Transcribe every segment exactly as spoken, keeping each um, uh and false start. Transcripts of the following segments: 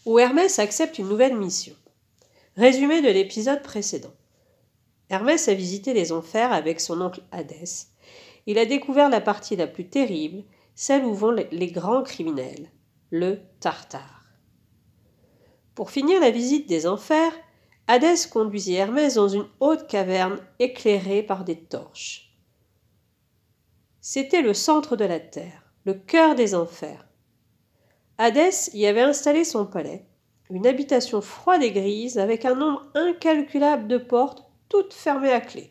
où Hermès accepte une nouvelle mission. Résumé de l'épisode précédent. Hermès a visité les enfers avec son oncle Hadès. Il a découvert la partie la plus terrible, celle où vont les grands criminels, le Tartare. Pour finir la visite des enfers, Hadès conduisit Hermès dans une haute caverne éclairée par des torches. C'était le centre de la terre, le cœur des enfers. Hadès y avait installé son palais, une habitation froide et grise avec un nombre incalculable de portes, toutes fermées à clé.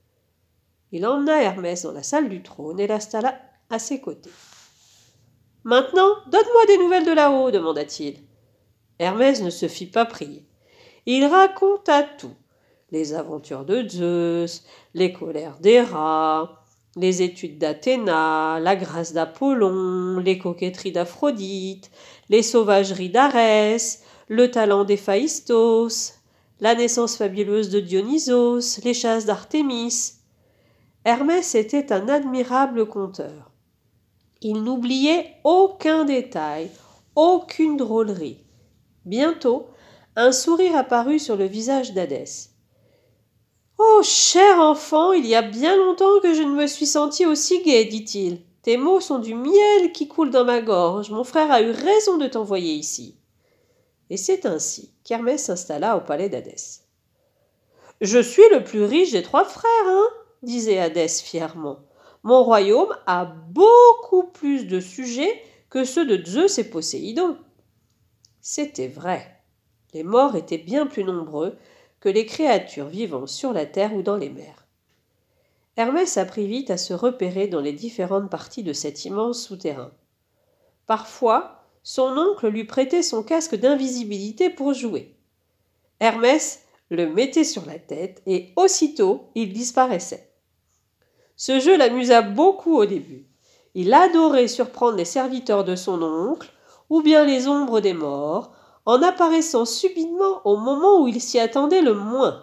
Il emmena Hermès dans la salle du trône et l'installa à ses côtés. « Maintenant, donne-moi des nouvelles de là-haut, demanda-t-il. Hermès ne se fit pas prier. Il raconta tout, les aventures de Zeus, les colères d'Héra, les études d'Athéna, la grâce d'Apollon, les coquetteries d'Aphrodite, les sauvageries d'Arès, le talent d'Héphaïstos, la naissance fabuleuse de Dionysos, les chasses d'Artémis. Hermès était un admirable conteur. Il n'oubliait aucun détail, aucune drôlerie. Bientôt, un sourire apparut sur le visage d'Hadès. « Oh, cher enfant, il y a bien longtemps que je ne me suis senti aussi gai, dit-il. Tes mots sont du miel qui coule dans ma gorge. Mon frère a eu raison de t'envoyer ici. » Et c'est ainsi qu'Hermès s'installa au palais d'Hadès. « Je suis le plus riche des trois frères, hein, disait Hadès fièrement. Mon royaume a beaucoup plus de sujets que ceux de Zeus et Poséidon. » C'était vrai. Les morts étaient bien plus nombreux que les créatures vivant sur la terre ou dans les mers. Hermès apprit vite à se repérer dans les différentes parties de cet immense souterrain. Parfois, son oncle lui prêtait son casque d'invisibilité pour jouer. Hermès le mettait sur la tête et aussitôt il disparaissait. Ce jeu l'amusa beaucoup au début. Il adorait surprendre les serviteurs de son oncle ou bien les ombres des morts, en apparaissant subitement au moment où il s'y attendait le moins.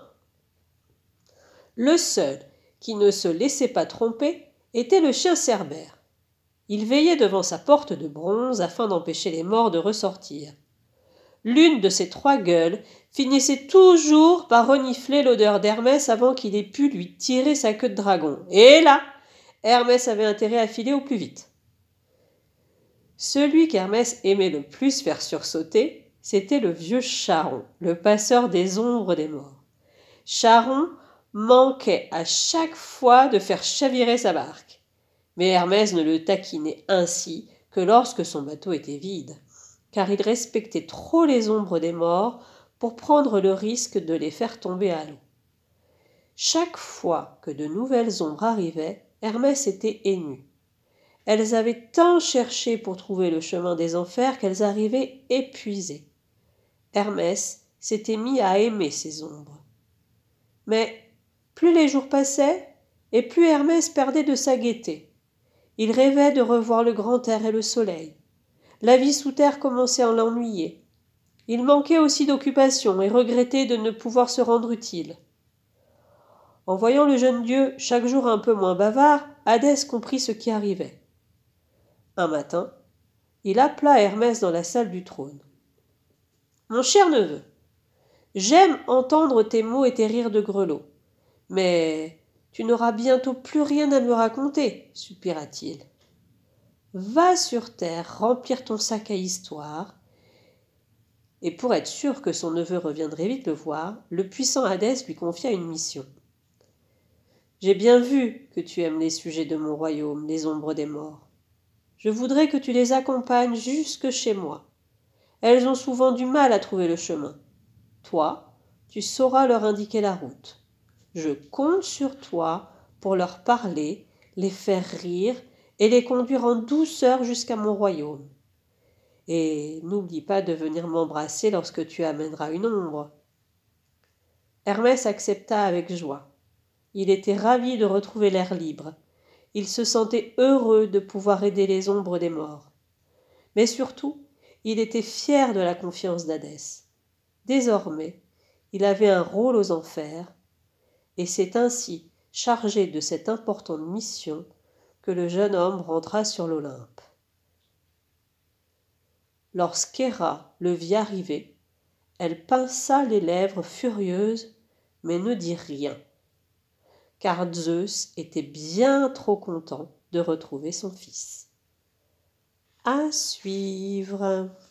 Le seul qui ne se laissait pas tromper était le chien Cerbère. Il veillait devant sa porte de bronze afin d'empêcher les morts de ressortir. L'une de ces trois gueules finissait toujours par renifler l'odeur d'Hermès avant qu'il ait pu lui tirer sa queue de dragon. Et là, Hermès avait intérêt à filer au plus vite. Celui qu'Hermès aimait le plus faire sursauter, c'était le vieux Charon, le passeur des ombres des morts. Charon manquait à chaque fois de faire chavirer sa barque. Mais Hermès ne le taquinait ainsi que lorsque son bateau était vide, car il respectait trop les ombres des morts pour prendre le risque de les faire tomber à l'eau. Chaque fois que de nouvelles ombres arrivaient, Hermès était ému. Elles avaient tant cherché pour trouver le chemin des enfers qu'elles arrivaient épuisées. Hermès s'était mis à aimer ces ombres. Mais plus les jours passaient, et plus Hermès perdait de sa gaieté. Il rêvait de revoir le grand air et le soleil. La vie sous terre commençait à l'ennuyer. Il manquait aussi d'occupation et regrettait de ne pouvoir se rendre utile. En voyant le jeune dieu chaque jour un peu moins bavard, Hadès comprit ce qui arrivait. Un matin, il appela Hermès dans la salle du trône. « Mon cher neveu, j'aime entendre tes mots et tes rires de grelots, mais tu n'auras bientôt plus rien à me raconter, soupira-t-il. Va sur terre remplir ton sac à histoire. » Et pour être sûr que son neveu reviendrait vite le voir, le puissant Hadès lui confia une mission. « J'ai bien vu que tu aimes les sujets de mon royaume, les ombres des morts. Je voudrais que tu les accompagnes jusque chez moi. Elles ont souvent du mal à trouver le chemin. Toi, tu sauras leur indiquer la route. Je compte sur toi pour leur parler, les faire rire et les conduire en douceur jusqu'à mon royaume. Et n'oublie pas de venir m'embrasser lorsque tu amèneras une ombre. » Hermès accepta avec joie. Il était ravi de retrouver l'air libre. Il se sentait heureux de pouvoir aider les ombres des morts. Mais surtout, il était fier de la confiance d'Hadès. Désormais, il avait un rôle aux enfers, et c'est ainsi, chargé de cette importante mission, que le jeune homme rentra sur l'Olympe. Lorsqu'Héra le vit arriver, elle pinça les lèvres furieuse, mais ne dit rien, car Zeus était bien trop content de retrouver son fils. À suivre.